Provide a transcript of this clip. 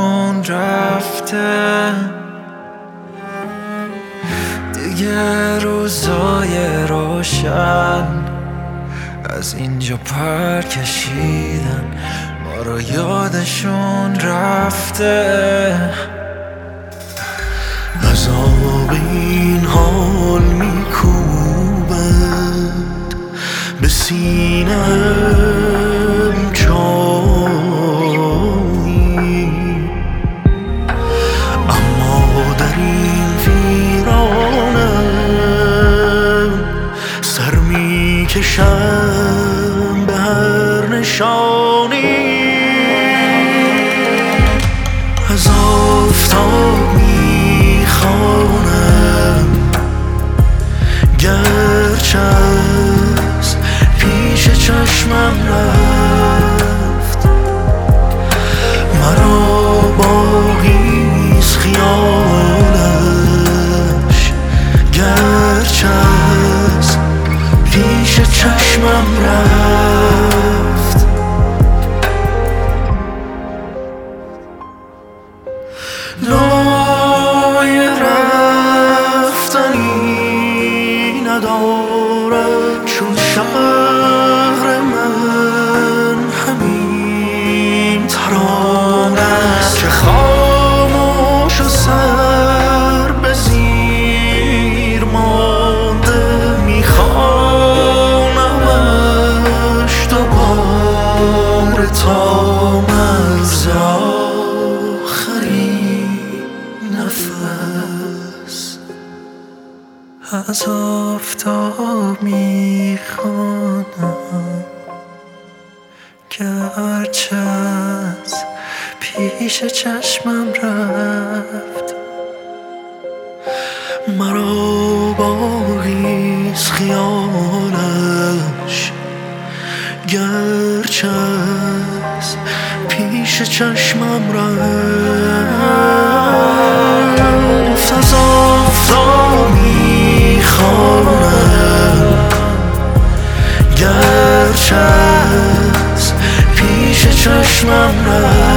یادشون رفته دیگه روزای روشن از اینجا پر کشیدن ما رو یادشون رفته عذاب این حال میکوبد به سینه‌ام جایی، اما در این ویرانم سر میکشم به هر نشانی. از آفتاب میخوانم گرچه از پیش چشمم رفت، مرا باقیست خیالش گرچه از پیش چشمم رفت. لای رفتنی ندارد چون شهر من همین ترانه است که خاموش و سر به زیر مانده میخوانمش دوباره تا مرز نفس. از آفتاب میخوانم گرچه از پیش چشمم رفت، مرا باقیست خیالش گرچه از پیش چشمم رفت. از آفتاب میخوانم گرچه از پیش چشمم رفت،